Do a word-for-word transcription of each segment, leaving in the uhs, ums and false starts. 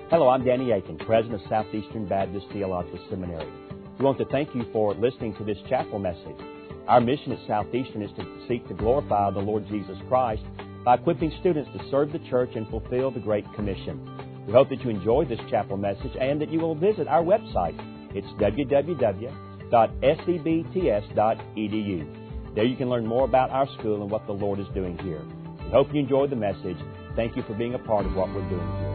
Hello, I'm Danny Aiken, President of Southeastern Baptist Theological Seminary. We want to thank you for listening to this chapel message. Our mission at Southeastern is to seek to glorify the Lord Jesus Christ by equipping students to serve the church and fulfill the Great Commission. We hope that you enjoy this chapel message and that you will visit our website. It's w w w dot s e b t s dot e d u. There you can learn more about our school and what the Lord is doing here. We hope you enjoyed the message. Thank you for being a part of what we're doing here.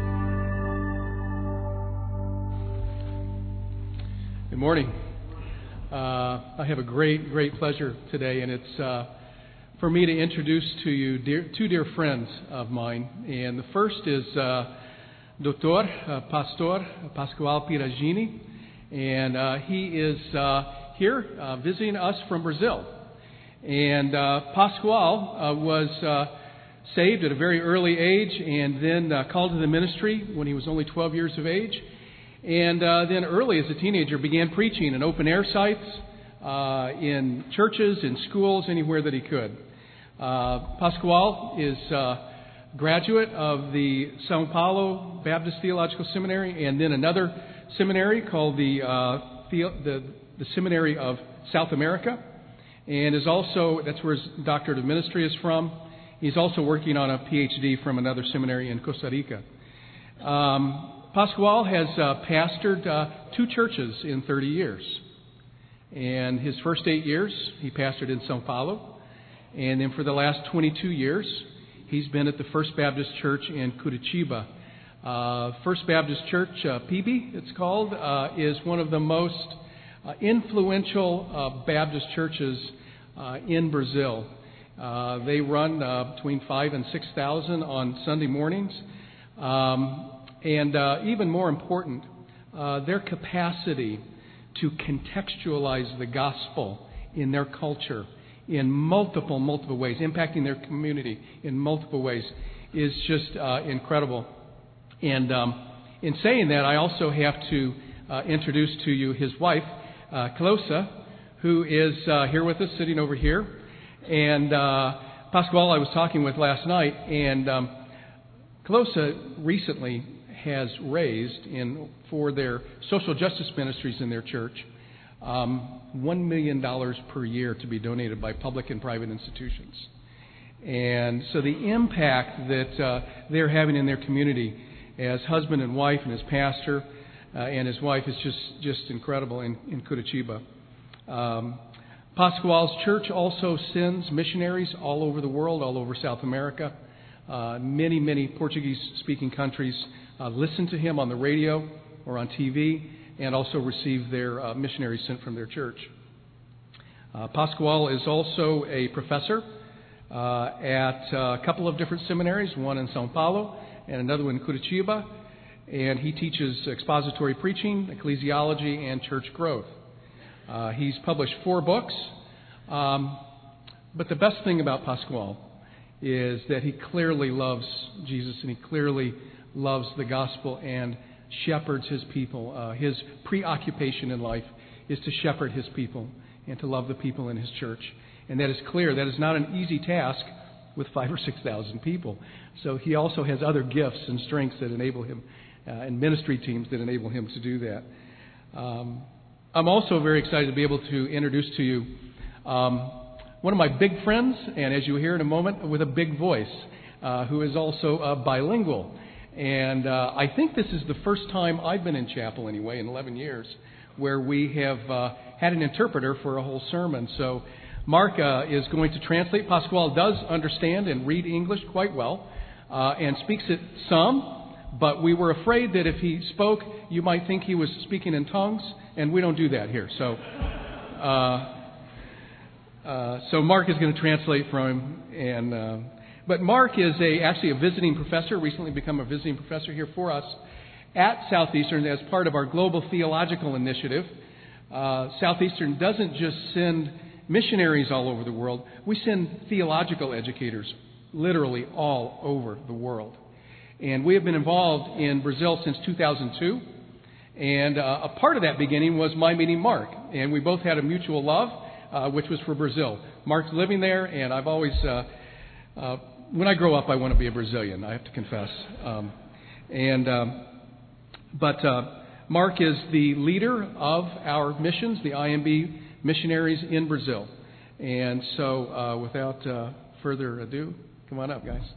Good morning. Uh, I have a great, great pleasure today, and it's uh, for me to introduce to you dear, two dear friends of mine. And the first is uh, Doctor uh, Pastor Pascoal Piragini, and uh, he is uh, here uh, visiting us from Brazil. And uh, Pascoal uh, was uh, saved at a very early age, and then uh, called to the ministry when he was only twelve years of age. And uh, then early as a teenager began preaching in open-air sites, uh, in churches, in schools, anywhere that he could. Uh, Pascoal is a graduate of the São Paulo Baptist Theological Seminary and then another seminary called the, uh, the, the, the Seminary of South America. And is also, that's where his doctorate of ministry is from. He's also working on a P H D from another seminary in Costa Rica. Um, Pascoal has uh, pastored uh, two churches in thirty years. And his first eight years, he pastored in São Paulo. And then for the last twenty-two years, he's been at the First Baptist Church in Curitiba. Uh, First Baptist Church, uh, P B, it's called, uh, is one of the most uh, influential uh, Baptist churches uh, in Brazil. Uh, they run uh, between five and six thousand on Sunday mornings. Um, And uh, even more important, uh, their capacity to contextualize the gospel in their culture in multiple, multiple ways, impacting their community in multiple ways, is just uh, incredible. And um, in saying that, I also have to uh, introduce to you his wife, uh, Closa, who is uh, here with us, sitting over here. And uh, Pascoal I was talking with last night, and um, Closa recently has raised in for their social justice ministries in their church um, one million dollars per year to be donated by public and private institutions. And so the impact that uh, they're having in their community as husband and wife and as pastor uh, and his wife is just, just incredible in, in Curitiba. Um, Pascoal's church also sends missionaries all over the world, all over South America. Uh, many, many Portuguese-speaking countries uh, listen to him on the radio or on T V and also receive their uh, missionaries sent from their church. Uh, Pascoal is also a professor uh, at a couple of different seminaries, one in São Paulo and another one in Curitiba, and he teaches expository preaching, ecclesiology, and church growth. Uh, he's published four books, um, but the best thing about Pascoal is that he clearly loves Jesus and he clearly loves the gospel and shepherds his people. Uh, his preoccupation in life is to shepherd his people and to love the people in his church. And that is clear. That is not an easy task with five or six thousand people. So he also has other gifts and strengths that enable him, uh, and ministry teams that enable him to do that. Um, I'm also very excited to be able to introduce to you um, one of my big friends, and as you will hear in a moment, with a big voice, uh, who is also uh, bilingual. And uh, I think this is the first time I've been in chapel, anyway, in eleven years, where we have uh, had an interpreter for a whole sermon. So Mark uh, is going to translate. Pascoal does understand and read English quite well uh, and speaks it some, but we were afraid that if he spoke, you might think he was speaking in tongues, and we don't do that here. So... Uh, Uh, so Mark is going to translate for him, and uh, but Mark is a actually a visiting professor, recently become a visiting professor here for us at Southeastern as part of our Global Theological Initiative. Uh, Southeastern doesn't just send missionaries all over the world; we send theological educators literally all over the world. And we have been involved in Brazil since two thousand two, and uh, a part of that beginning was my meeting Mark, and we both had a mutual love. Uh, which was for Brazil. Mark's living there, and I've always, uh, uh, when I grow up, I want to be a Brazilian, I have to confess. Um, and um, But uh, Mark is the leader of our missions, the I M B missionaries in Brazil. And so, uh, without uh, further ado, come on up, guys.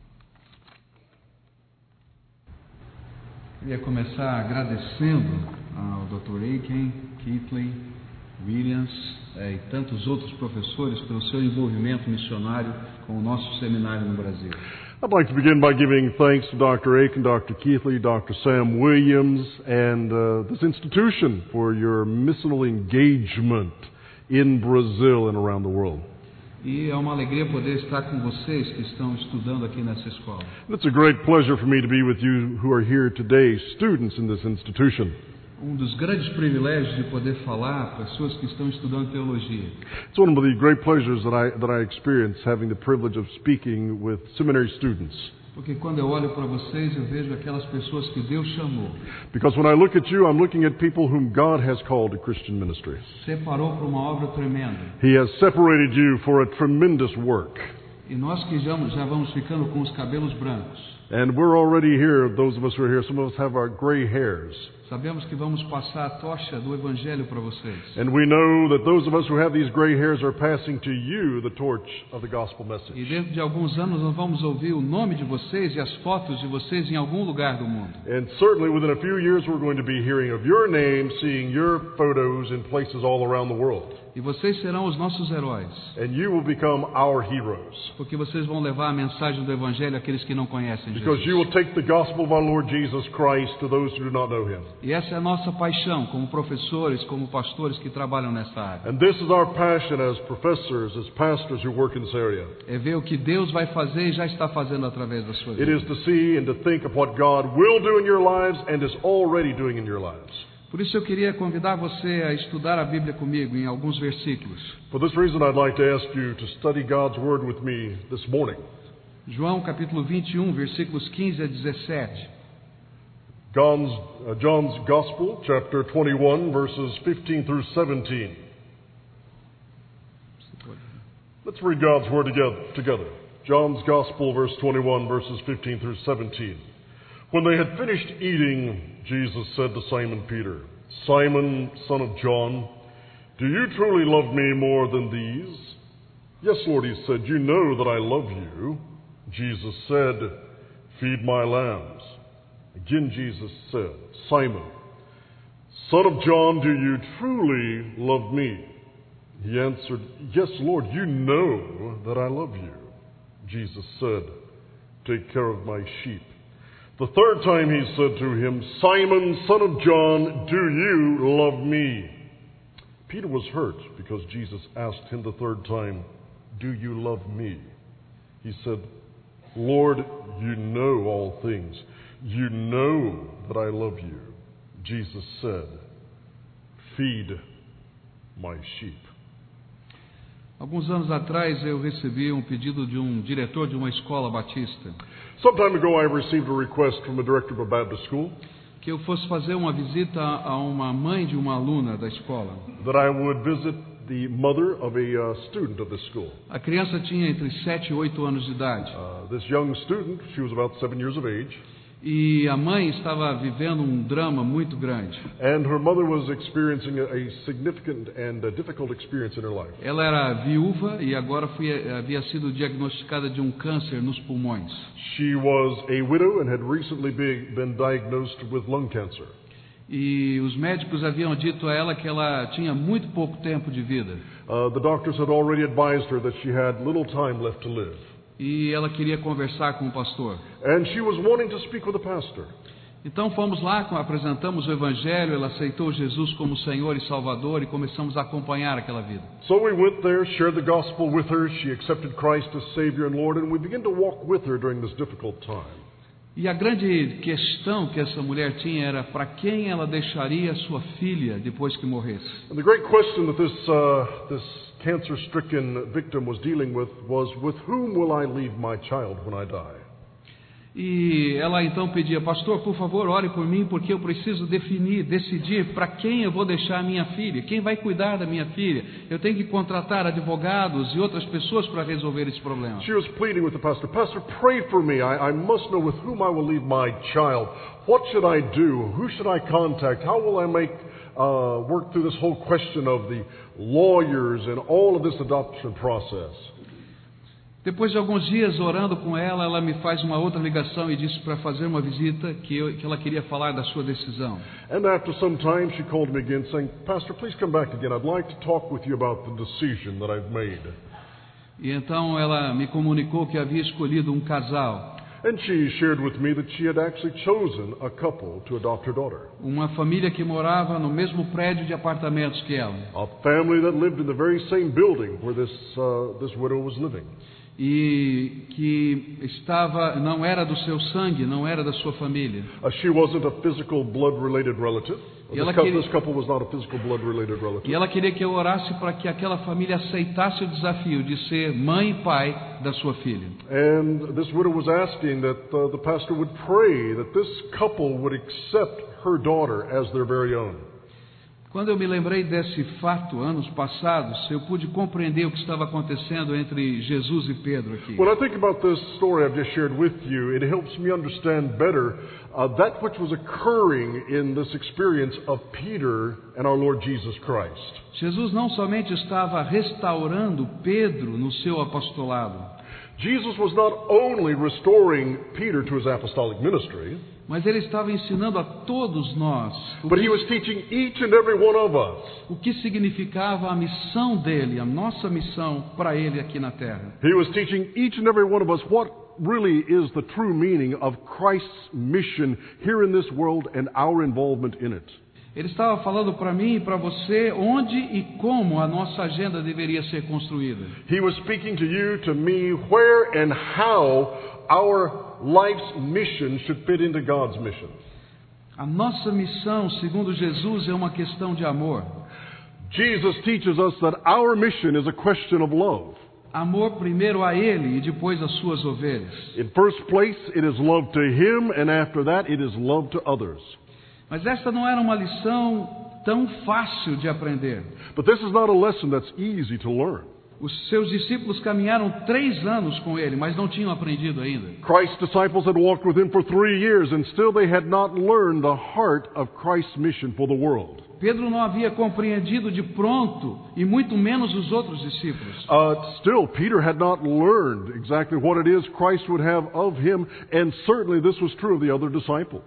Queria começar agradecendo ao doutor Aiken, Keithley, Williams eh, e tantos outros professores pelo seu envolvimento missionário com o nosso seminário no Brasil. I'd like to begin by giving thanks to Doctor Aiken, Doctor Keithley, Doctor Sam Williams, and uh, this institution for your missional engagement in Brazil and around the world. E é uma alegria poder estar com vocês que estão estudando aqui nessa escola. It's a great pleasure for me to be with you who are here today, students in this institution. Um dos grandes privilégios de poder falar para pessoas que estão estudando teologia. It's one of the great pleasures that I that I experience having the privilege of speaking with seminary students. Porque quando eu olho para vocês, eu vejo aquelas pessoas que Deus chamou. Because when I look at you, I'm looking at people whom God has called to Christian ministry. Separou para uma obra tremenda. He has separated you for a tremendous work. E nós que já, já vamos ficando com os cabelos brancos. And we're already here, those of us who are here, some of us have our gray hairs. Sabemos que vamos passar a tocha do Evangelho para vocês. And we know that those of us who have these gray hairs are passing to you the torch of the gospel message. E dentro de alguns anos nós vamos ouvir o nome de vocês e as fotos de vocês em algum lugar do mundo. And certainly within a few years we're going to be hearing of your name, seeing your photos in places all around the world. E vocês serão os nossos heróis. And you will become our heroes. Porque vocês vão levar a mensagem do Evangelho àqueles que não conhecem Jesus. Because you will take the gospel of our Lord Jesus Christ to those who do not know Him. E essa é a nossa paixão como professores, como pastores que trabalham nessa área. And this is our passion as professors, as pastors who work in this area. É ver o que Deus vai fazer e já está fazendo através da sua vida. It is to see and to think of what God will do in your lives and is already doing in your lives. Por isso eu queria convidar você a estudar a Bíblia comigo em alguns versículos. For this reason I'd like to ask you to study God's Word with me this morning. João capítulo vinte e um, versículos quinze a dezessete. John's, uh, John's Gospel, chapter twenty-one, verses fifteen through seventeen. Let's read God's Word together. together. John's Gospel, verse twenty-one, verses fifteen through seventeen. When they had finished eating, Jesus said to Simon Peter, "Simon, son of John, do you truly love me more than these?" "Yes, Lord," he said, "you know that I love you." Jesus said, "Feed my lambs." Again Jesus said, "Simon, son of John, do you truly love me?" He answered, "Yes, Lord, you know that I love you." Jesus said, "Take care of my sheep." The third time he said to him, "Simon, son of John, do you love me?" Peter was hurt because Jesus asked him the third time, "Do you love me?" He said, "Lord, you know all things. You know that I love you." Jesus said, "Feed my sheep." Alguns anos atrás eu recebi um pedido de um diretor de uma escola batista. Some time ago I received a request from a director of a Baptist school Que eu fosse fazer uma visita a uma mãe de uma aluna da escola. that I would visit the mother of a uh, student of this school. A criança tinha entre sete e oito anos de idade. Uh, this young student, she was about seven years of age, E a mãe estava vivendo um drama muito grande. and her mother was experiencing a, a significant and a difficult experience in her life. Ela era viúva e agora foi, havia sido diagnosticada de um câncer nos pulmões. She was a widow and had recently be, been diagnosed with lung cancer. E os médicos haviam dito a ela que ela tinha muito pouco tempo de vida. Uh, the doctors had already advised her that she had little time left to live. E ela queria conversar com o pastor. And she was wanting to speak with a pastor. Então fomos lá, apresentamos o Evangelho, ela aceitou Jesus como Senhor e Salvador e começamos a acompanhar aquela vida. So we went there, shared the gospel with her. She accepted Christ as Savior and Lord, and we began to walk with her during this difficult time. E a grande questão que essa mulher tinha era para quem ela deixaria sua filha depois que morresse. And the great question that this uh, this cancer-stricken victim was dealing with was, with whom will I leave my child when I die? E ela então pedia: pastor, por favor, ore por mim, porque eu preciso definir, decidir para quem eu vou deixar a minha filha, quem vai cuidar da minha filha. Eu tenho que contratar advogados e outras pessoas para resolver esse problema. She was pleading with the pastor, Pastor, pray for me. I, I must know with whom I will leave my child. What should I do? Who should I contact? How will I make uh, work through this whole question of the lawyers and all of this adoption process? Depois de alguns dias orando com ela, ela me faz uma outra ligação e disse para fazer uma visita, que, eu, que ela queria falar da sua decisão. And after some time she called me again saying, Pastor, please come back again. I'd like to talk with you about the decision that I've made. E então ela me comunicou que havia escolhido um casal. And she shared with me that she had actually chosen a couple to adopt her daughter. Uma família que morava no mesmo prédio de apartamentos que ela. A family that lived in the very same building where this, uh, this widow was living. E que estava, não era do seu sangue, não era da sua família. Uh, she wasn't a physical blood-related relative. E This ela couple, queria- this couple was not a physical blood-related relative. E ela queria que eu orasse para que aquela família aceitasse o desafio de ser mãe e pai da sua filha. And this widow was asking that uh, the pastor would pray that this couple would accept her daughter as their very own. Quando eu me lembrei desse fato, anos passados, eu pude compreender o que estava acontecendo entre Jesus e Pedro aqui. When I think about this story I've just shared with you, it helps me understand better uh, that which was occurring in this experience of Peter and our Lord Jesus Christ. Jesus não somente estava restaurando Pedro no seu apostolado, Jesus was not only restoring Peter to his apostolic ministry, mas ele estava ensinando a todos nós o but he que, was teaching each and every one of us. o que significava a missão dele, a nossa missão para ele aqui na terra. He was teaching each and every one of us what really is the true meaning of Christ's mission here in this world and our involvement in it. Ele estava falando para mim e para você onde e como a nossa agenda deveria ser construída. He was speaking to you, to me, where and how our life's mission should fit into God's mission. A nossa missão, segundo Jesus, é uma questão de amor. Jesus teaches us that our mission is a question of love. Amor primeiro a Ele e depois às suas ovelhas. In first place, it is love to Him, and after that, it is love to others. Mas esta não era uma lição tão fácil de aprender. But this is not a lesson that's easy to learn. Os seus discípulos caminharam três anos com Ele, mas não tinham aprendido ainda. Christ's disciples had walked with Him for three years, and still they had not learned the heart of Christ's mission for the world. Pedro não havia compreendido de pronto, e muito menos os outros discípulos. Uh, still, Peter had not learned exactly what it is Christ would have of him, and certainly this was true of the other disciples.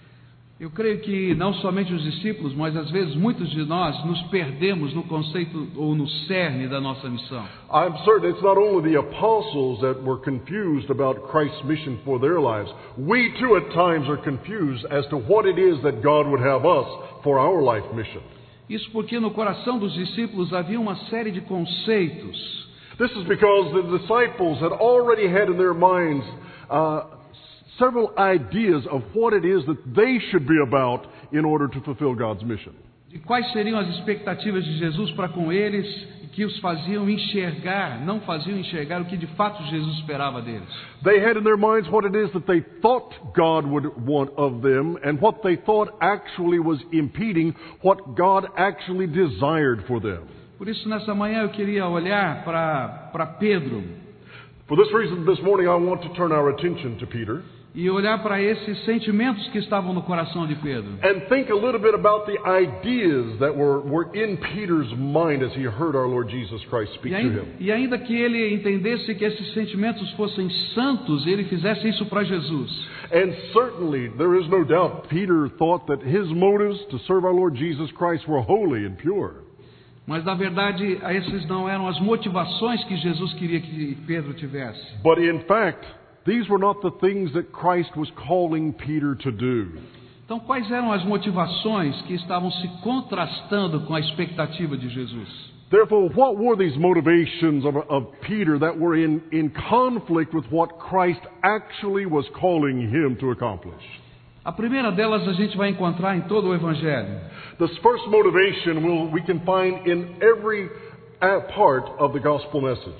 Eu creio que não somente os discípulos, mas às vezes muitos de nós nos perdemos no conceito ou no cerne da nossa missão. I'm certain it's not only the apostles that were confused about Christ's mission for their lives. We too at times are confused as to what it is that God would have us for our life mission. Isso porque no coração dos discípulos havia uma série de conceitos. This is because the disciples had already had in their minds uh, several ideas of what it is that they should be about in order to fulfill God's mission. E quais seriam as expectativas de Jesus para com eles, que os faziam enxergar, não faziam enxergar o que de fato Jesus esperava deles. They had in their minds what it is that they thought God would want of them, and what they thought actually was impeding what God actually desired for them. Por isso, nessa manhã eu queria olhar para para Pedro For this reason, this morning I want to turn our attention to Peter e olhar para esses sentimentos que estavam no coração de Pedro. and think a little bit about the ideas that were, were in Peter's mind as he heard our Lord Jesus Christ speak E to ainda, him. e ainda que ele entendesse que esses sentimentos fossem santos, ele fizesse isso para Jesus. And certainly, there is no doubt, Peter thought that his motives to serve our Lord Jesus Christ were holy and pure. Mas, na verdade, essas não eram as motivações que Jesus queria que Pedro tivesse. But in fact, these were not the things that Christ was calling Peter to do. Então, quais eram as motivações que estavam se contrastando com a expectativa de Jesus? Therefore, what were these motivations of, of Peter that were in, in conflict with what Christ actually was calling him to accomplish? A primeira delas a gente vai encontrar em todo o Evangelho. This first motivation we'll, we can find in every uh, part of the gospel message.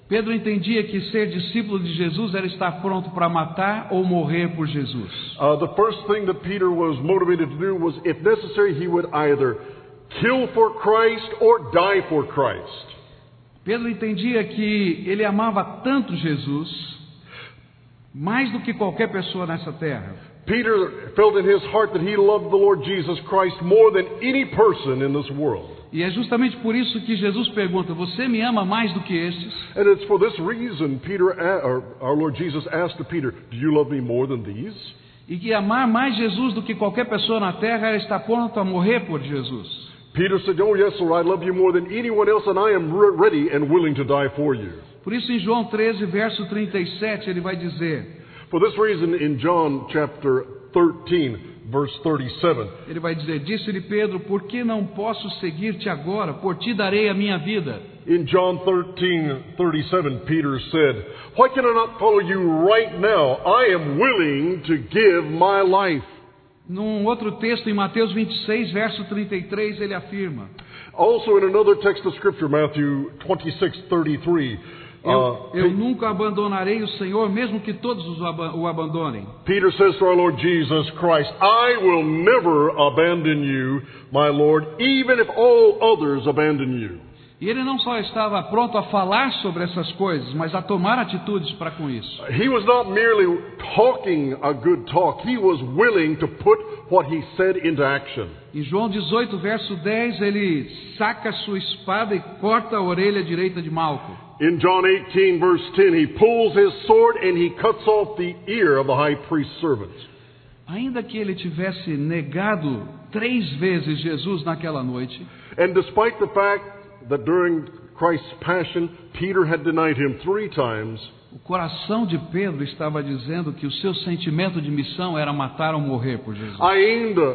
Pedro entendia que ser discípulo de Jesus era estar pronto para matar ou morrer por Jesus. Uh, the first thing that Peter was motivated to do was, if necessary, he would either kill for Christ or die for Christ. Pedro entendia que ele amava tanto Jesus, mais do que qualquer pessoa nessa terra. Peter felt in his heart that he loved the Lord Jesus Christ more than any person in this world. E é justamente por isso que Jesus pergunta: você me ama mais do que estes? And it's for this reason Peter, or our Lord Jesus asked to Peter, do you love me more than these? E que amar mais Jesus do que qualquer pessoa na terra era estar pronto a morrer por Jesus. Peter said, oh yes, Lord, I love you more than anyone else, and I am re- ready and willing to die for you. Por isso em João treze, verso trinta e sete, ele vai dizer... For this reason, in John chapter thirteen, verse thirty-seven, ele vai dizer: disse-lhe Pedro, por que não posso seguir-te agora? Por ti darei a minha vida. In John thirteen thirty-seven, Peter said, why can I not follow you right now? I am willing to give my life. Num outro texto, em Mateus vinte e seis, verso trinta e três, ele afirma. Also in another text of Scripture, Matthew twenty-six thirty-three, Eu, eu nunca abandonarei o Senhor, mesmo que todos o abandonem. Peter says to our Lord Jesus Christ, I will never abandon you, my Lord, even if all others abandon you. E ele não só estava pronto a falar sobre essas coisas, mas a tomar atitudes para com isso. He was not merely talking a good talk, he was willing to put what he said into action. Em João dezoito, verso dez, ele saca sua espada e corta a orelha direita de Malco. In John eighteen, verse ten, he pulls his sword and he cuts off the ear of the high priest's servant. Ainda que ele tivesse negado três vezes Jesus naquela noite, and despite the fact that during Christ's passion, Peter had denied him three times, o coração de Pedro estava dizendo que o seu sentimento de missão era matar ou morrer por Jesus. ainda,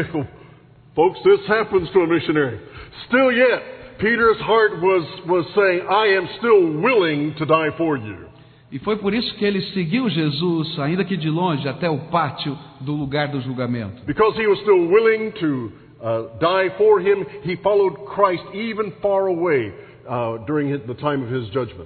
folks, this happens to a missionary. Still yet, Peter's heart was, was saying, I am still willing to die for you. E foi por isso que ele seguiu Jesus, ainda que de longe, até o pátio do lugar do julgamento. Because he was still willing to uh, die for him, he followed Christ even far away uh, during his, the time of his judgment.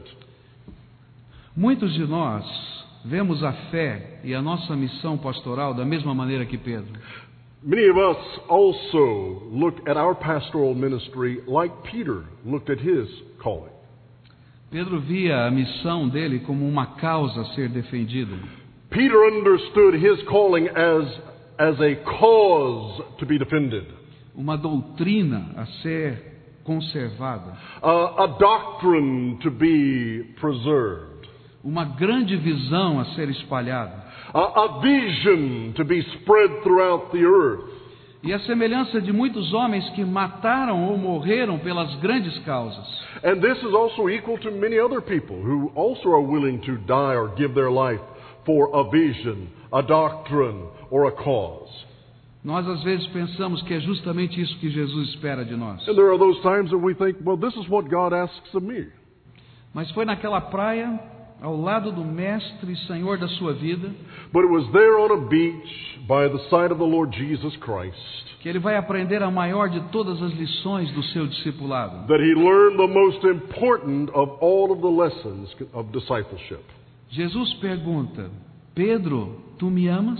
Muitos de nós vemos a fé e a nossa missão pastoral da mesma maneira que Pedro. Many of us also look at our pastoral ministry like Peter looked at his calling. Pedro via a missão dele como uma causa a ser defendida. Peter understood his calling as, as a cause to be defended. Uma doutrina a ser conservada. Uh, a doctrine to be preserved. Uma grande visão a ser espalhada. A, a vision to be spread throughout the earth. E a semelhança de muitos homens que mataram ou morreram pelas grandes causas. And this is also equal to many other people who also are willing to die or give their life for a vision, a doctrine, or a cause. Nós às vezes pensamos que é justamente isso que Jesus espera de nós. And there are those times that we think, well, this is what God asks of me. Mas foi naquela praia, ao lado do Mestre e Senhor da sua vida, But it was there on a beach by the side of the Lord Jesus Christ que ele vai aprender a maior de todas as lições do seu discipulado. that he learned the most important of all of the lessons of discipleship. Jesus pergunta: Pedro, tu me amas?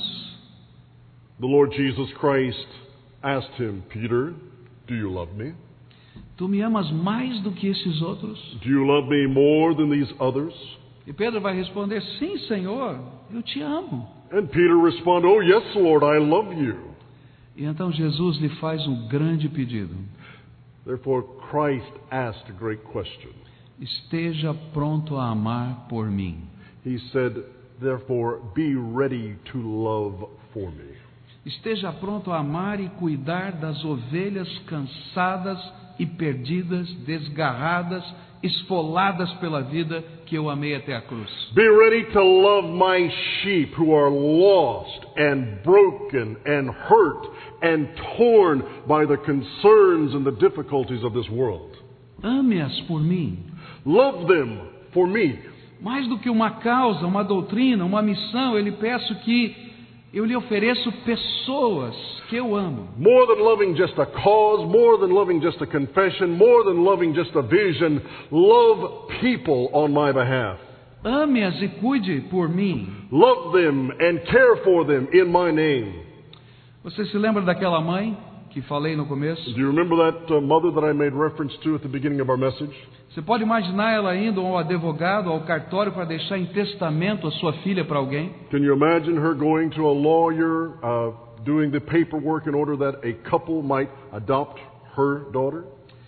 The Lord Jesus Christ asked him, Peter, do you love me? Tu me amas mais do que esses outros? Do you love me more than these others? E Pedro vai responder: sim, Senhor, eu te amo. And Peter responded, oh yes, Lord, I love you. E então Jesus lhe faz um grande pedido: Therefore Christ asked a great question. esteja pronto a amar por mim. He said, therefore be ready to love for me. Esteja pronto a amar e cuidar das ovelhas cansadas e perdidas, desgarradas, esfoladas pela vida que eu amei até a cruz. Be ready to love my sheep who are lost and broken and hurt and torn by the concerns and the difficulties of this world. Ame-as por mim. Love them for me. Mais do que uma causa, uma doutrina, uma missão, eu lhe peço que Eu lhe ofereço pessoas que eu amo. More than loving just a cause, more than loving just a confession, more than loving just a vision, love people on my behalf. Ame-as e cuide por mim. Love them and care for them in my name. Você se lembra daquela mãe que falei no começo? Do you remember that uh, mother that I made reference to at the beginning of our message? Você pode imaginar ela indo ao advogado, ao cartório, para deixar em testamento a sua filha para alguém? Can you imagine her going to a lawyer, uh, doing the paperwork in order that a couple might adopt her daughter?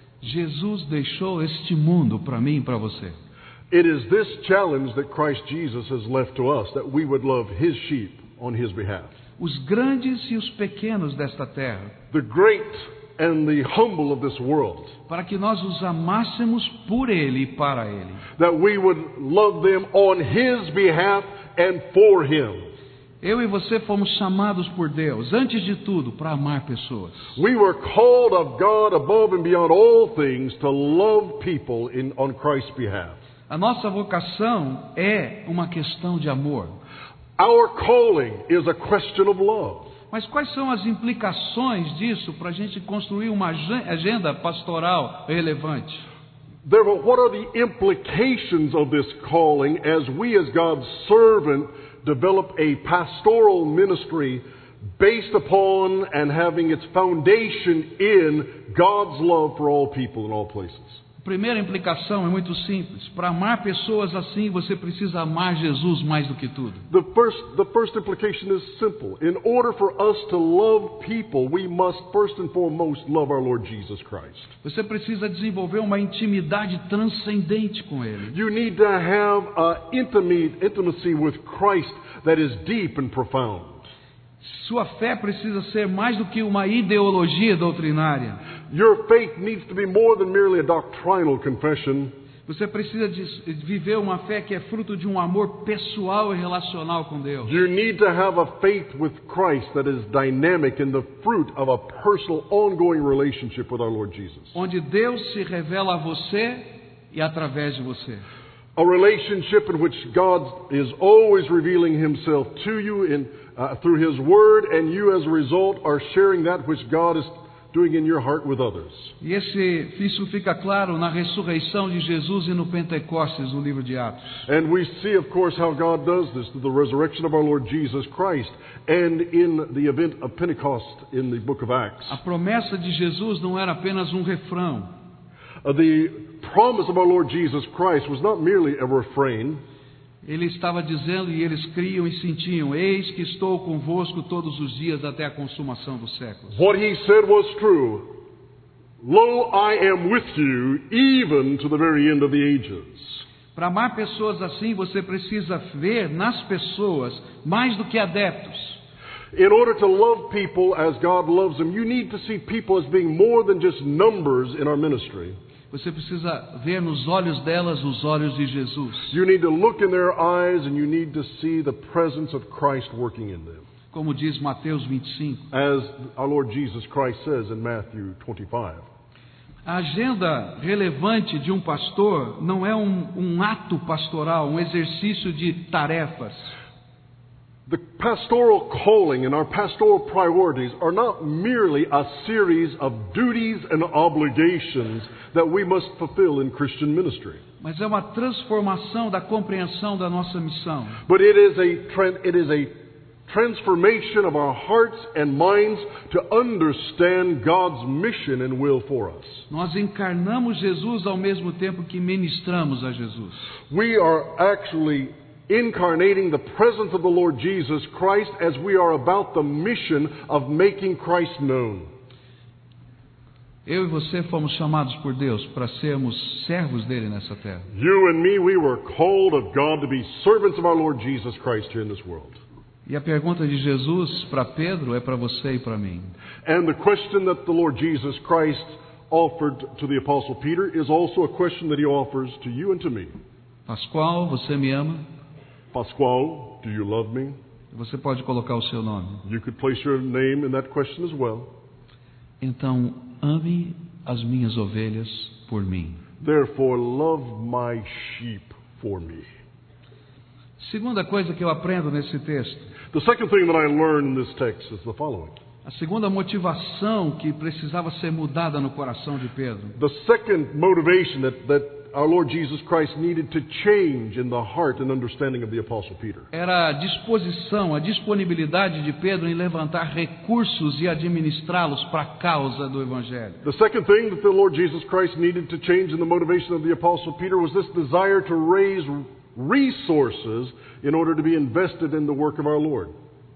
Jesus deixou este mundo para mim e para você. It is this challenge that Christ Jesus has left to us, that we would love His sheep on His behalf. Os grandes e os pequenos desta terra, The great and the humble of this world, para que nós os amássemos por Ele e para Ele. that we would love them on His behalf and for Him. Eu e você fomos chamados por Deus, antes de tudo, para amar pessoas. We were called of God above and beyond all things to love people in, on Christ's behalf. A nossa vocação é uma questão de amor. Our calling is a question of love. Mas quais são as implicações disso para a gente construir uma agenda pastoral relevante? Therefore, what are the implications of this calling as we as God's servant develop a pastoral ministry based upon and having its foundation in God's love for all people in all places? A primeira implicação é muito simples. Para amar pessoas assim, você precisa amar Jesus mais do que tudo. The first, the first implication is simple. In order for us to love people, we must first and foremost love our Lord Jesus Christ. Você precisa desenvolver uma intimidade transcendente com Ele. You need to have an intimate intimacy with Christ that is deep and profound. Sua fé precisa ser mais do que uma ideologia doutrinária. Your faith needs to be more than merely a doctrinal confession. Você precisa de viver uma fé que é fruto de um amor pessoal e relacional com Deus. You need to have a faith with Christ that is dynamic in the fruit of a personal, ongoing relationship with our Lord Jesus. Onde Deus se revela a você e através de você. A relationship in which God is always revealing Himself to you in, uh, through His Word, and you as a result are sharing that which God is doing in your heart with others. E esse, isso fica claro na ressurreição de Jesus e no Pentecostes, no livro de Atos. And we see, of course, how God does this through the resurrection of our Lord Jesus Christ and in the event of Pentecost in the book of Acts. A promessa de Jesus não era apenas um refrão. Uh, the promise of our Lord Jesus Christ was not merely a refrain. Ele estava dizendo, e eles criam e sentiam: eis que estou convosco todos os dias até a consumação dos séculos. What He said was true. Lo, I am with you even to the very end of the ages. Para amar pessoas assim, você precisa ver nas pessoas mais do que adeptos. In order to love people as God loves them, you need to see people as being more than just numbers in our ministry. Você precisa ver nos olhos delas os olhos de Jesus. You need to look in their eyes and you need to see the presence of Christ working in them. Como diz Mateus vinte e cinco. As our Lord Jesus Christ says in Matthew twenty-five. A agenda relevante de um pastor não é um, um ato pastoral, um exercício de tarefas. The pastoral calling and our pastoral priorities are not merely a series of duties and obligations that we must fulfill in Christian ministry. Mas é uma transformação da compreensão da nossa missão. But it is a it is a transformation of our hearts and minds to understand God's mission and will for us. Nós encarnamos Jesus ao mesmo tempo que ministramos a Jesus. We are actually incarnating the presence of the Lord Jesus Christ as we are about the mission of making Christ known. Eu e você fomos chamados por Deus para sermos servos dele nessa terra. You and me, we were called of God to be servants of our Lord Jesus Christ here in this world. E a pergunta de Jesus para Pedro é para você e para mim. And the question that the Lord Jesus Christ offered to the Apostle Peter is also a question that He offers to you and to me. Pascoal, você me ama? Pasquale, do you love me? Você pode colocar o seu nome. You could place your name in that question as well. Então, ame as minhas ovelhas por mim. Therefore, love my sheep for me. Segunda coisa que eu aprendo nesse texto. The second thing that I learned in this text is the following. A segunda motivação que precisava ser mudada no coração de Pedro. The second motivation that, that our Lord Jesus Christ needed to change in the heart and understanding of the Apostle Peter. Era a disposição, a disponibilidade de Pedro em levantar recursos e administrá-los para a causa do Evangelho. The second thing that the Lord Jesus Christ needed to change in the motivation of the Apostle Peter was this desire to raise resources in order to be invested in the work of our Lord.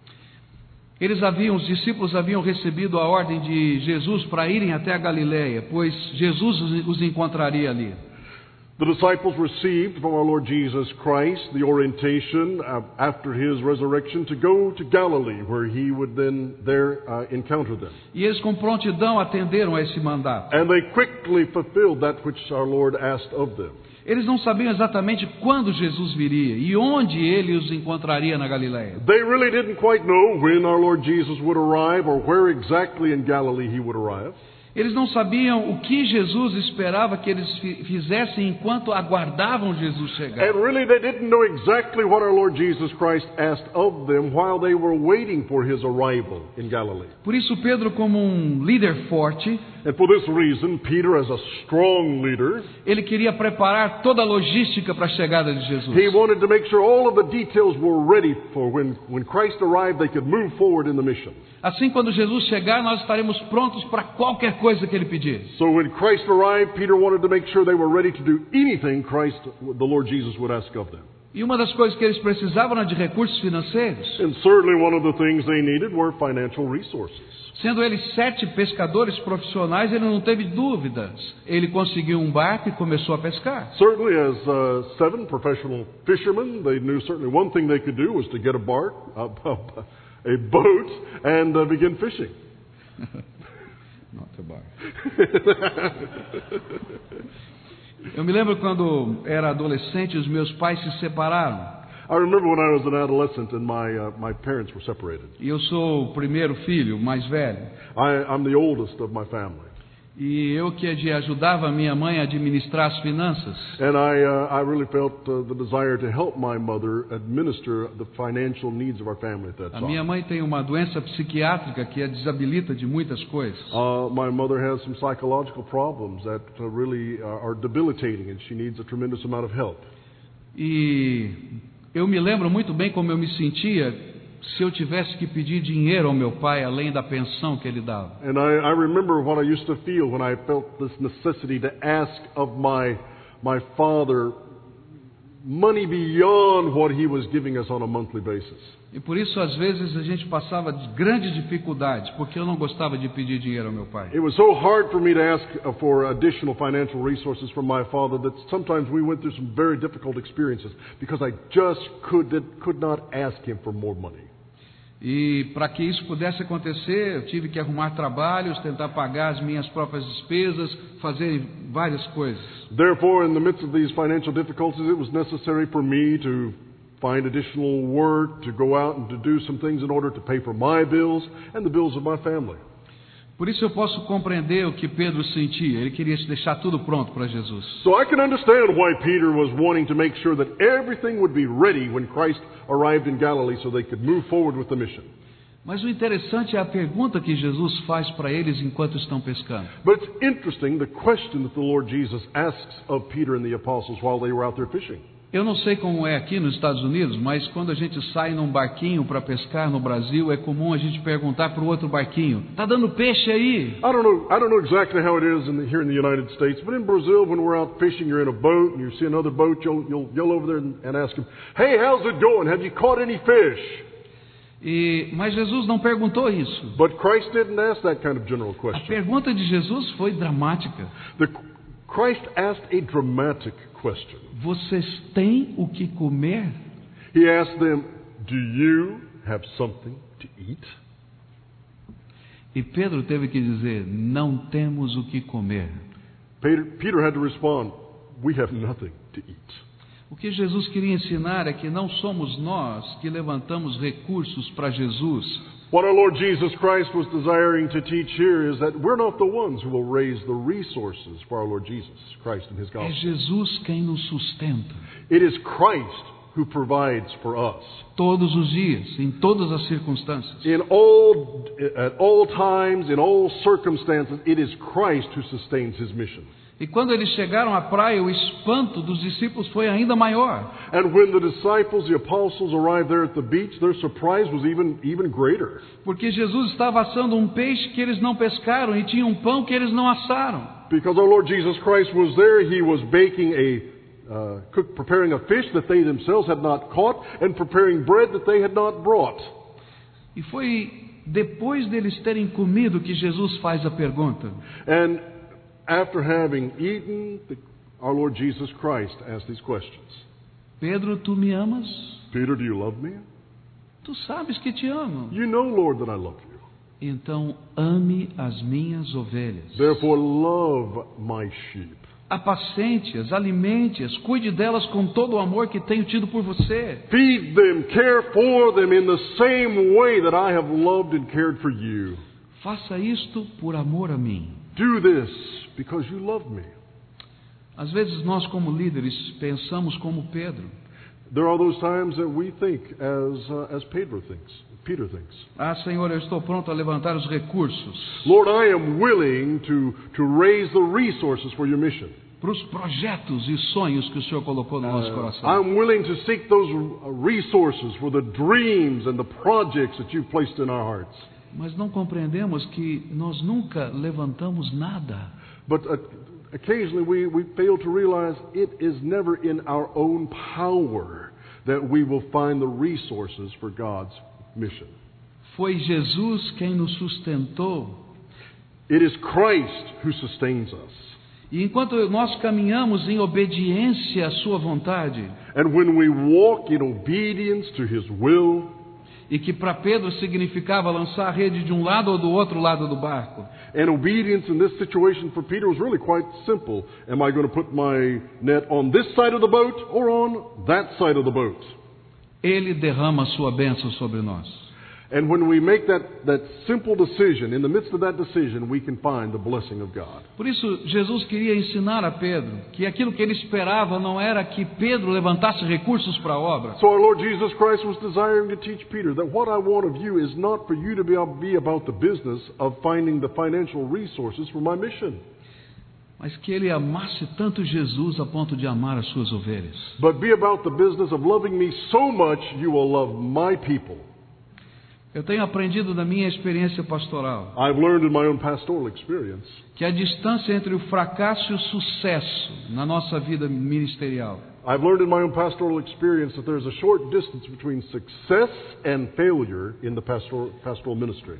Eles haviam, os discípulos haviam recebido a ordem de Jesus para irem até a Galileia, pois Jesus os, os encontraria ali. The disciples received from our Lord Jesus Christ the orientation uh, after His resurrection to go to Galilee, where He would then there uh, encounter them. E eles com prontidão atenderam a esse mandato. And they quickly fulfilled that which our Lord asked of them. Eles não sabiam exatamente quando Jesus viria e onde ele os encontraria na Galileia. They really didn't quite know when our Lord Jesus would arrive or where exactly in Galilee He would arrive. Eles não sabiam o que Jesus esperava que eles fizessem enquanto aguardavam Jesus chegar. And really they didn't know exactly what our Lord Jesus Christ asked of them while they were waiting for His arrival in Galilee. Por isso Pedro, como um líder forte, And for this reason, Peter, as a strong leader, ele queria preparar toda a logística para a chegada de Jesus. he wanted to make sure all of the details were ready for when, when Christ arrived, they could move forward in the mission. Assim, quando Jesus chegar, nós estaremos prontos para qualquer coisa que ele pedir. So when Christ arrived, Peter wanted to make sure they were ready to do anything Christ, the Lord Jesus, would ask of them. E uma das coisas que eles precisavam era de recursos financeiros. And certainly one of the things they needed were financial resources. Sendo eles sete pescadores profissionais, ele não teve dúvidas. Ele conseguiu um barco e começou a pescar. Certainly as uh, seven professional fishermen, they knew certainly one thing they could do was to get a bark, a, a, a boat, and uh, begin fishing. Not a bark. Eu me lembro quando era adolescente, os meus pais se separaram. I remember when I was an adolescent and my uh, my parents were separated. E eu sou o primeiro filho, o mais velho. I, I'm the oldest of my family. E eu que ajudava a minha mãe a administrar as finanças. And I uh, I really felt uh, the desire to help my mother administer the financial needs of our family at that A time. minha mãe tem uma doença psiquiátrica que a desabilita de muitas coisas. Uh, my mother has some psychological problems that uh, really are, are debilitating, and she needs a tremendous amount of help. E eu me lembro muito bem como eu me sentia se eu tivesse que pedir dinheiro ao meu pai além da pensão que ele dava. And I, I remember what I used to feel when I felt this necessity to ask of my my father money beyond what he was giving us on a monthly basis. E por isso às vezes a gente passava de grandes dificuldades, porque eu não gostava de pedir dinheiro ao meu pai. It was so hard for me to ask for additional financial resources from my father that sometimes we went through some very difficult experiences because I just could could not ask him for more money. E para que isso pudesse acontecer, eu tive que arrumar trabalhos, tentar pagar as minhas próprias despesas, fazer várias coisas. Therefore, in the midst of these financial difficulties, it was necessary for me to find additional work, to go out and to do some things in order to pay for my bills and the bills of my family. Por isso eu posso compreender o que Pedro sentia. Ele queria deixar tudo pronto para Jesus. So I can understand why Peter was wanting to make sure that everything would be ready when Christ arrived in Galilee so they could move forward with the mission. Mas o interessante é a pergunta que Jesus faz para eles enquanto estão pescando. But it's interesting the question that the Lord Jesus asks of Peter and the apostles while they were out there fishing. Eu não sei como é aqui nos Estados Unidos, mas quando a gente sai num barquinho para pescar no Brasil, é comum a gente perguntar para o outro barquinho: "Tá dando peixe aí?" I don't know. I don't know exactly how it is in the, here in the United States, but in Brazil, when we're out fishing, you're in a boat and you see another boat, you'll you'll yell over there and, and ask them, "Hey, how's it going? Have you caught any fish?" E, mas Jesus não perguntou isso. But Christ didn't ask that kind of general A question. pergunta de Jesus foi dramática. The, Christ asked a dramatic question. Vocês têm o que comer? He asked them, "Do you have something to eat?" E Pedro teve que dizer: não temos o que comer. Peter, Peter had to respond, "We have nothing to eat." O que Jesus queria ensinar é que não somos nós que levantamos recursos para Jesus. What our Lord Jesus Christ was desiring to teach here is that we're not the ones who will raise the resources for our Lord Jesus Christ and His É gospel. Jesus quem nos sustenta. It is Christ who provides for us. Todos os dias, em todas as circunstâncias. In all, at all times, in all circumstances, it is Christ who sustains his mission. E quando eles chegaram à praia, o espanto dos discípulos foi ainda maior. And when the disciples, the apostles, arrived there at the beach, their surprise was even, even greater. Porque Jesus estava assando um peixe que eles não pescaram e tinha um pão que eles não assaram. Because our Lord Jesus Christ was there, he was baking a, uh, cook, preparing a fish that they themselves had not caught, and preparing bread that they had not brought. E foi depois deles terem comido que Jesus faz a pergunta. And after having eaten, the, our Lord Jesus Christ asked these questions. Pedro, tu me amas? Peter, do you love me? Tu sabes que te amo. You know, Lord, that I love you. Então ame as minhas ovelhas. Therefore love my sheep. Apacente-as, alimente-as, cuide delas com todo o amor que tenho tido por você. Feed them, care for them in the same way that I have loved and cared for you. Faça isto por amor a mim. Do this because you love me. Às vezes nós como líderes pensamos como Pedro. There are those times that we think as uh, as Pedro thinks. Peter thinks. Ah, Senhor, eu estou pronto a levantar os recursos. Lord, I am willing to to raise the resources for your mission. Para os projetos e sonhos que o Senhor colocou no nosso Uh, coração. I'm willing to seek those resources for the dreams and the projects that you've placed in our hearts. Mas não compreendemos que nós nunca levantamos nada. But uh, occasionally we, we fail to realize it is never in our own power that we will find the resources for God's mission. Foi Jesus quem nos sustentou. It is Christ who sustains us. E enquanto nós caminhamos em obediência à sua vontade, And when we walk in obedience to His will, e que para Pedro significava lançar a rede de um lado ou do outro lado do barco, and obedience in this situation for Peter was really quite simple. Am I going to put my net on this side of the boat or on that side of the boat? Ele derrama a sua bênção sobre nós. And when we make that, that simple decision, in the midst of that decision, we can find the blessing of God. Por isso, Jesus queria ensinar a Pedro que aquilo que ele esperava não era que Pedro levantasse recursos para a obra, So our Lord Jesus Christ was desiring to teach Peter that what I want of you is not for you to be, be about the business of finding the financial resources for my mission, mas que ele amasse tanto Jesus a ponto de amar as suas ovelhas. but be about the business of loving me so much you will love my people. Eu tenho aprendido da minha experiência pastoral I've learned in my own pastoral experience que a distância entre o fracasso e o sucesso na nossa vida ministerial I've learned in my own pastoral experience that there's a short distance between success and failure in the pastoral, pastoral ministry.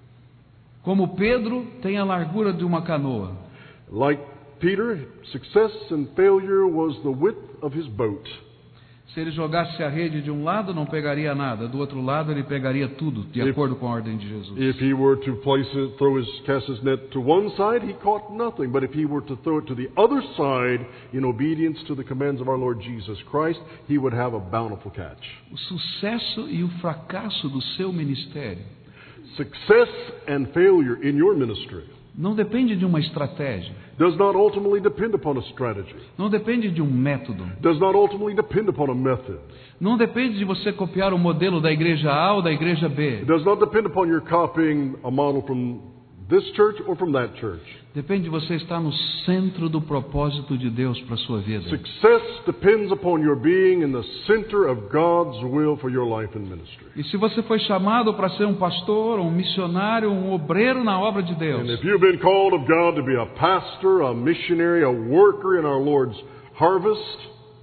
Como Pedro tem a largura de uma canoa, Like Peter, success and failure was the width of his boat. se ele jogasse a rede de um lado não pegaria nada, do outro lado ele pegaria tudo, de If- acordo com a ordem de Jesus. If he were to place it, throw his, cast his net to one side, he caught nothing. But if he were to throw it to the other side, in obedience to the commands of our Lord Jesus Christ, he would have a bountiful catch. O sucesso e o fracasso do seu ministério Success and failure in your ministry não depende de uma estratégia, does not ultimately depend upon a strategy, não depende de um método, does not ultimately depend upon a method. não depende de você copiar o modelo da igreja A ou da igreja B. It does not depend upon your copying a model from this church or from that church. Depende de você estar no centro do propósito de Deus para a sua vida. Success depends upon your being in the center of God's will for your life and ministry. E se você foi chamado para ser um pastor, um missionário, um obreiro na obra de Deus, And if you've been called of God to be a pastor, a missionary, a worker in our Lord's harvest,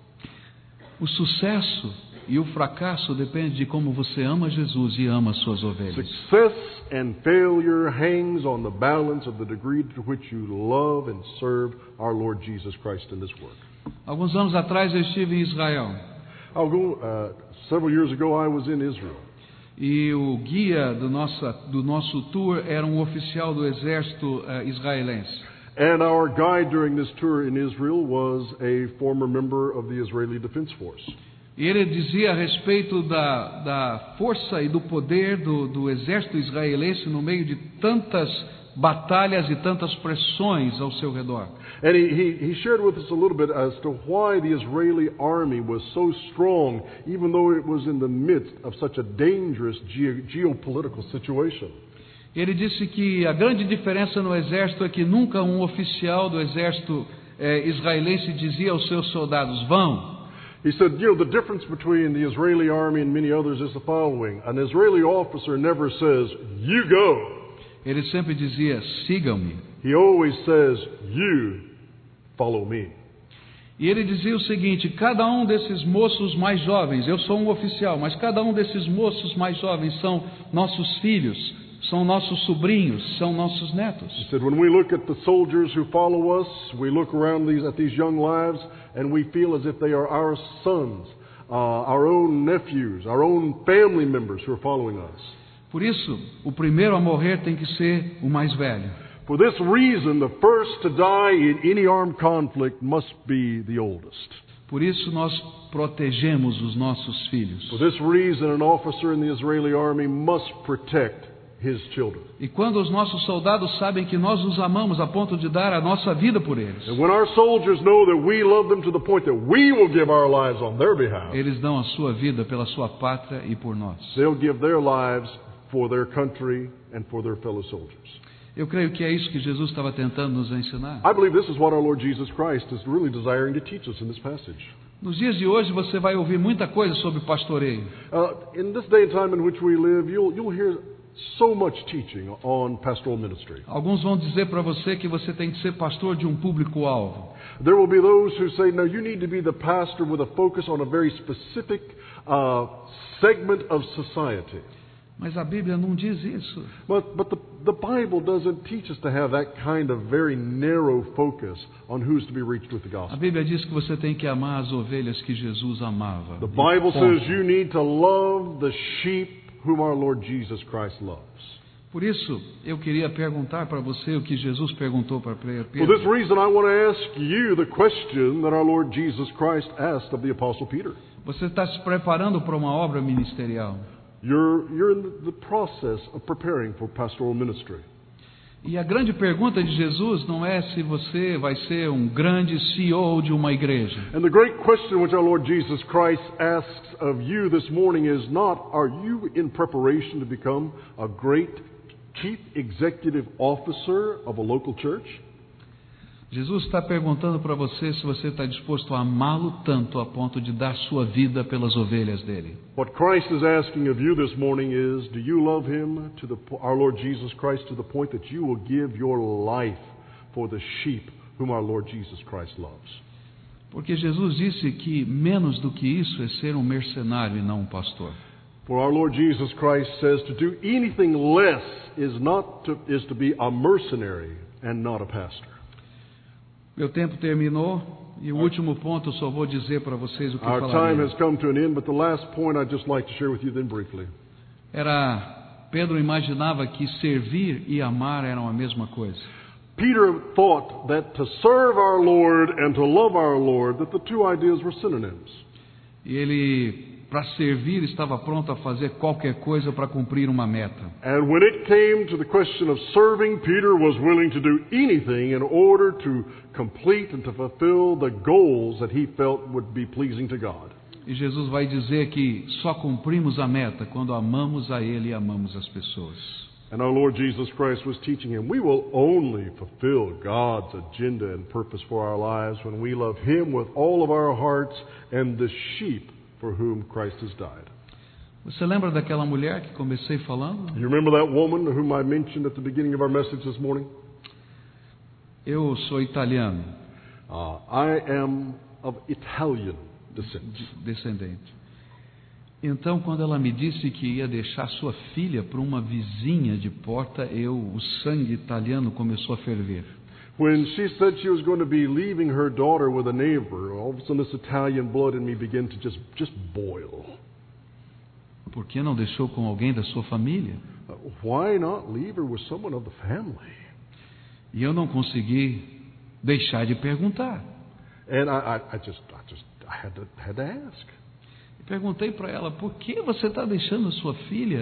o sucesso e o fracasso depende de como você ama Jesus e ama as suas ovelhas. success and failure hangs on the balance of the degree to which you love and serve our Lord Jesus Christ in this work. Alguns anos atrás eu estive em Israel I'll go, uh, several years ago I was in Israel. e o guia do nosso, do nosso tour era um oficial do exército eh, israelense. And our guide during this tour in Israel was a former member of the Israeli Defense Force. E ele dizia a respeito da, da força e do poder do, do exército israelense no meio de tantas batalhas e tantas pressões ao seu redor. And he, he, he shared with us a little bit as to why the Israeli army was so strong, even though it was in the midst of such a dangerous ge- geopolitical situation. Ele disse que a grande diferença no exército é que nunca um oficial do exército eh, israelense dizia aos seus soldados, vão. He said, you know, the difference between the Israeli army and many others is the following. An Israeli officer never says, you go. Ele sempre dizia, sigam-me. He always says, you follow me. E ele dizia o seguinte, cada um desses moços mais jovens, eu sou um oficial, mas cada um desses moços mais jovens são nossos filhos, são nossos sobrinhos, são nossos netos. He said, when we look at the soldiers who follow us, we look around these, at these young lives, and we feel as if they are our sons, uh, our own nephews, our own family members who are following us. Por isso, o primeiro a morrer tem que ser o mais velho. For this reason, the first to die in any armed conflict must be the oldest. Por isso nós protegemos os nossos filhos. For this reason, an officer in the Israeli army must protect his children. E quando os nossos soldados sabem que nós os amamos a ponto de dar a nossa vida por eles, And when our soldiers know that we love them to the point that we will give our lives on their behalf, eles dão a sua vida pela sua pátria e por nós. they'll give their lives for their country and for their fellow soldiers. Eu creio que é isso que Jesus estava tentando nos ensinar. I believe this is what our Lord Jesus Christ is really desiring to teach us in this passage. Nos dias de hoje você vai ouvir muita coisa sobre pastoreio. Uh, in this day and time in which we live, you'll, you'll hear so much teaching on pastoral ministry. Alguns vão dizer para você que você tem que ser pastor de um público-alvo. There will be those who say, no, you need to be the pastor with a focus on a very specific uh, segment of society. Mas a Bíblia não diz isso. But, but the, the Bible doesn't teach us to have that kind of very narrow focus on who's to be reached with the A gospel. Bíblia diz que você tem que amar as ovelhas que Jesus amava. The E Bible ponto. says you need to love the sheep whom our Lord Jesus Christ loves. Por isso, eu queria perguntar para você o que Jesus perguntou para For Pedro. this reason, I want to ask you the question that our Lord Jesus Christ asked of the Apostle Peter. Você está se preparando para uma obra ministerial. You're, you're in the, the process of preparing for pastoral ministry. E a grande pergunta de Jesus não é se você vai ser um grande C E O de uma igreja. And the great question which our Lord Jesus Christ asks of you this morning is not, are you in preparation to become a great chief executive officer of a local church? Jesus está perguntando para você se você está disposto a amá-lo tanto a ponto de dar sua vida pelas ovelhas dele. What Christ is asking of you this morning is, do you love Him, to the, our Lord Jesus Christ, to the point that you will give your life for the sheep whom our Lord Jesus Christ loves? Porque Jesus disse que menos do que isso é ser um mercenário e não um pastor. For our Lord Jesus Christ says to do anything less is not to, is to be a mercenary and not a pastor. Meu tempo terminou e o último ponto eu só vou dizer para vocês o que Our time falaria. has come to an end, but the last point I'd just like to share with you then briefly. Era Pedro imaginava que servir e amar eram a mesma coisa. Peter thought that to serve our Lord and to love our Lord, that the two ideas were synonyms. E ele, para servir, estava pronto a fazer qualquer coisa para cumprir uma meta. And when it came to the question of serving, Peter was willing to do anything in order to complete and to fulfill the goals that he felt would be pleasing to God. E Jesus vai dizer que só cumprimos a meta quando amamos a Ele e amamos as pessoas. And our Lord Jesus Christ was teaching him, we will only fulfill God's agenda and purpose for our lives when we love Him with all of our hearts and the sheep for whom Christ has died. Você lembra daquela mulher que comecei falando? You remember that woman whom I mentioned at the beginning of our message this morning? Eu sou italiano, Uh, I am of Italian descent. descendente. Então, quando ela me disse que ia deixar sua filha para uma vizinha de porta, eu, o sangue italiano começou a ferver. When she said she was going to be leaving her daughter with a neighbor, all of a sudden this Italian blood in me began to just, just boil. Por que não deixou com alguém da sua família? Uh, why not leave her with someone of the family? E eu não consegui deixar de perguntar. And I, I, I just, I just, I had to, had to ask. Perguntei para ela, por que você está deixando sua filha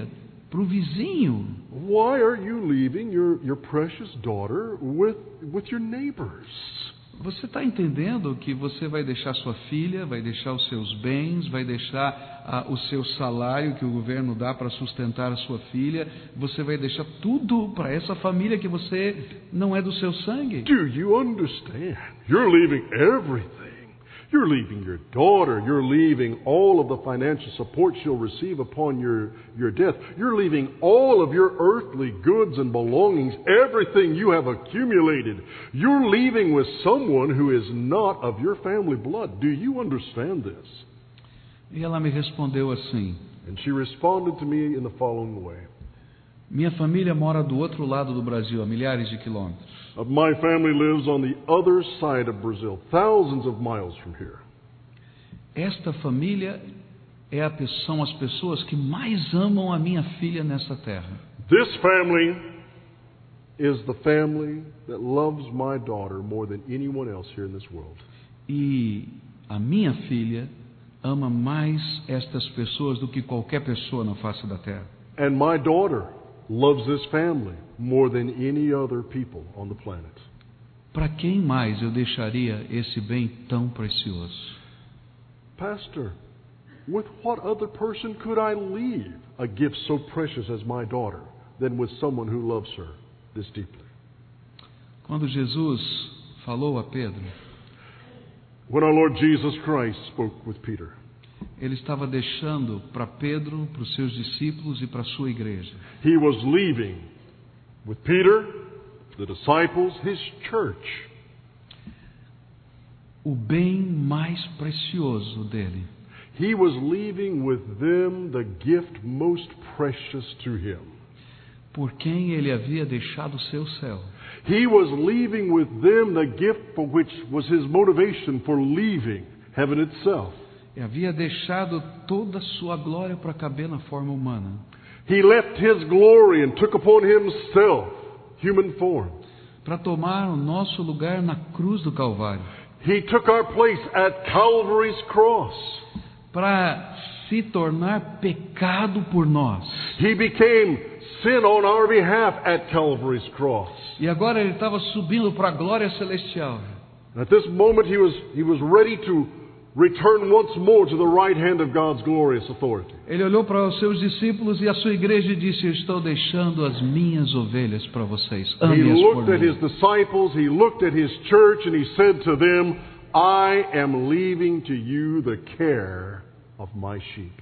para o vizinho. Why are you leaving your, your precious daughter with, with your neighbors? Você está entendendo que você vai deixar sua filha, vai deixar os seus bens, vai deixar ah, o seu salário que o governo dá para sustentar a sua filha, você vai deixar tudo para essa família que você não é do seu sangue? Do you understand? You're leaving everything. You're leaving your daughter. You're leaving all of the financial support she'll receive upon your, your death. You're leaving all of your earthly goods and belongings, everything you have accumulated. You're leaving with someone who is not of your family blood. Do you understand this? E ela me respondeu assim: And she responded to me in the following way. Minha família mora do outro lado do Brasil, a milhares de quilômetros. My family lives on the other side of Brazil, thousands of miles from here. Esta família é a, são as pessoas que mais amam a minha filha nessa terra. This family is the family that loves my daughter more than anyone else here in this world. E a minha filha ama mais estas pessoas do que qualquer pessoa na face da terra. And my daughter loves this family more than any other people on the planet. Para quem mais eu deixaria esse bem tão precioso? Pastor, with what other person could I leave a gift so precious as my daughter than with someone who loves her this deeply? Quando Jesus falou a Pedro, when our Lord Jesus Christ spoke with Peter, ele estava deixando para Pedro, para os seus discípulos e para a sua igreja. He was leaving with Peter, the disciples, his church. O bem mais precioso dele. He was leaving with them the gift most precious to him. Por quem ele havia deixado o seu céu. He was leaving with them the gift for which was his motivation for leaving heaven itself. E havia deixado toda a sua glória para caber na forma humana. He left his glory and took upon himself human form. Para tomar o nosso lugar na cruz do Calvário. He took our place at Calvary's cross. Para se tornar pecado por nós. He became sin on our behalf at Calvary's cross. E agora ele estava subindo para a glória celestial. At this moment he was he was ready to return once more to the right hand of God's glorious authority. Ele olhou para os seus discípulos e a sua igreja e disse: Eu estou deixando as minhas ovelhas para vocês. He Ame-as por looked at mim. his disciples, he looked at his church, and he said to them, I am leaving to you the care of my sheep.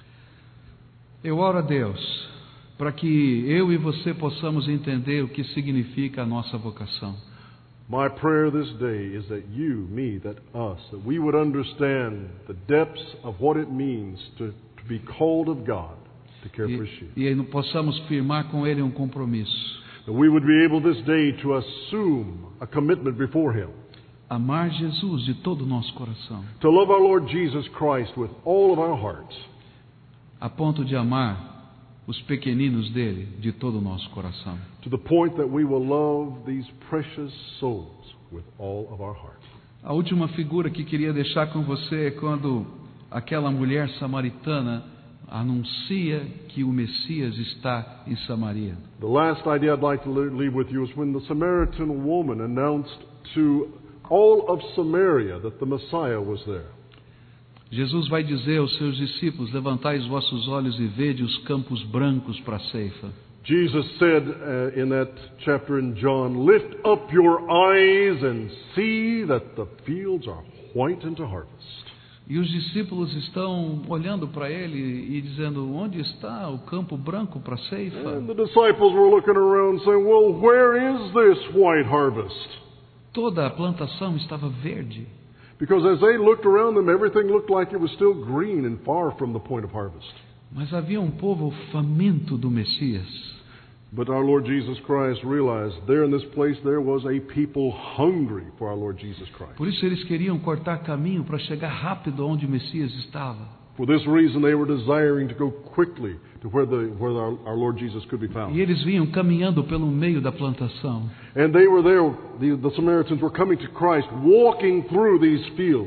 Eu oro a Deus para que eu e você possamos entender o que significa a nossa vocação. My prayer this day is that you, me, that us, that we would understand the depths of what it means to, to be called of God, to care for His sheep. E, e possamos firmar com Ele um compromisso. That we would be able this day to assume a commitment before Him. Amar Jesus de todo o nosso coração. To love our Lord Jesus Christ with all of our hearts. A ponto de amar os pequeninos dele de todo o nosso coração. To the point that we will love these precious souls with all of our hearts. A última figura que queria deixar com você é quando aquela mulher samaritana anuncia que o Messias está em Samaria. The last idea I'd like to leave with you is when the Samaritan woman announced to all of Samaria that the Messiah was there. Jesus vai dizer aos seus discípulos: levantai os vossos olhos e vede os campos brancos para a ceifa. Jesus said uh, in that chapter in John, lift up your eyes and see that the fields are white unto harvest. E os discípulos estão olhando para ele e dizendo: onde está o campo branco para a ceifa? And the disciples were looking around saying, well, where is this white harvest? Toda a plantação estava verde. Because as they looked around them, everything looked like it was still green and far from the point of harvest. Mas havia um povo faminto do Messias. But our Lord Jesus Christ realized there in this place there was a people hungry for our Lord Jesus Christ. Por isso eles queriam cortar caminho para chegar rápido onde o Messias estava. For this reason they were desiring to go quickly to where the where our, our Lord Jesus could be found. E eles vinham caminhando pelo meio da plantação. And they were there, the, the Samaritans were coming to Christ, walking through these fields.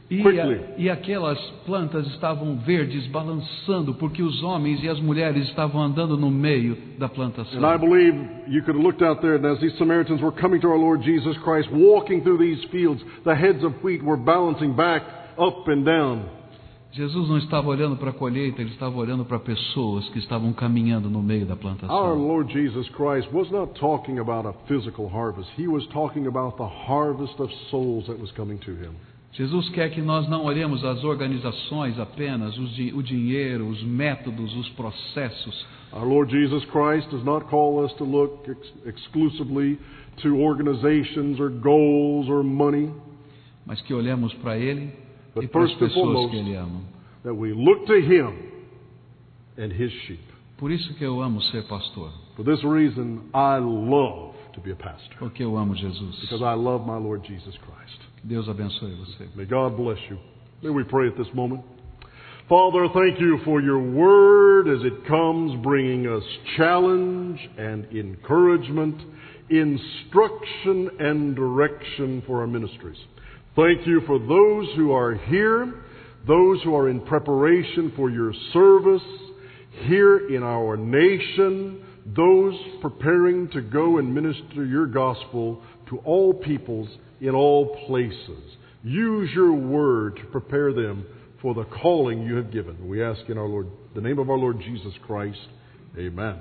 E, quickly. a, e aquelas plantas estavam verdes, balançando, porque os homens e as mulheres estavam andando no meio da plantação. And I believe you could have looked out there, and as these Samaritans were coming to our Lord Jesus Christ, walking through these fields, the heads of wheat were balancing back, up and down. Jesus não estava olhando para a colheita, ele estava olhando para pessoas que estavam caminhando no meio da Our plantação. Lord Jesus Christ was not talking about a physical harvest. He was talking about the harvest of souls that was coming to Him. Jesus quer que nós não olhemos as organizações apenas, os di- o dinheiro, os métodos, os processos. Our Lord Jesus Christ does not call us to look ex- exclusively to organizations or goals or money, Mas que olhemos para Ele but e para as first and pessoas foremost, que Ele ama. that we look to Him and His sheep. Por isso que eu amo ser pastor, For this reason, I love to be a pastor, porque eu amo Jesus. because I love my Lord Jesus Christ. Que Deus abençoe você. May God bless you. May we pray at this moment. Father, thank you for your word as it comes, bringing us challenge and encouragement, instruction and direction for our ministries. Thank you for those who are here, those who are in preparation for your service here in our nation, those preparing to go and minister your gospel to all peoples in all places. Use your word to prepare them for the calling you have given. We ask in our Lord, the name of our Lord Jesus Christ. Amen.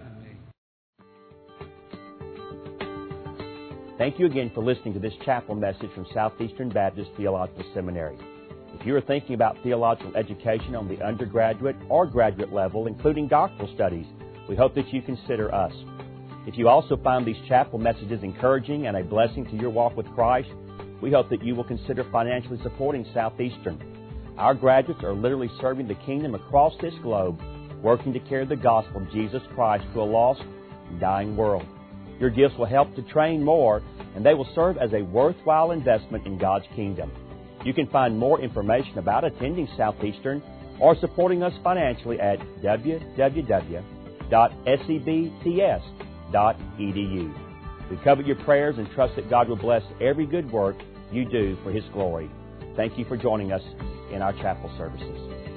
Thank you again for listening to this chapel message from Southeastern Baptist Theological Seminary. If you are thinking about theological education on the undergraduate or graduate level, including doctoral studies, we hope that you consider us. If you also find these chapel messages encouraging and a blessing to your walk with Christ, we hope that you will consider financially supporting Southeastern. Our graduates are literally serving the kingdom across this globe, working to carry the gospel of Jesus Christ to a lost and dying world. Your gifts will help to train more, and they will serve as a worthwhile investment in God's kingdom. You can find more information about attending Southeastern or supporting us financially at w w w dot s e b t s dot e d u. We covet your prayers and trust that God will bless every good work you do for His glory. Thank you for joining us in our chapel services.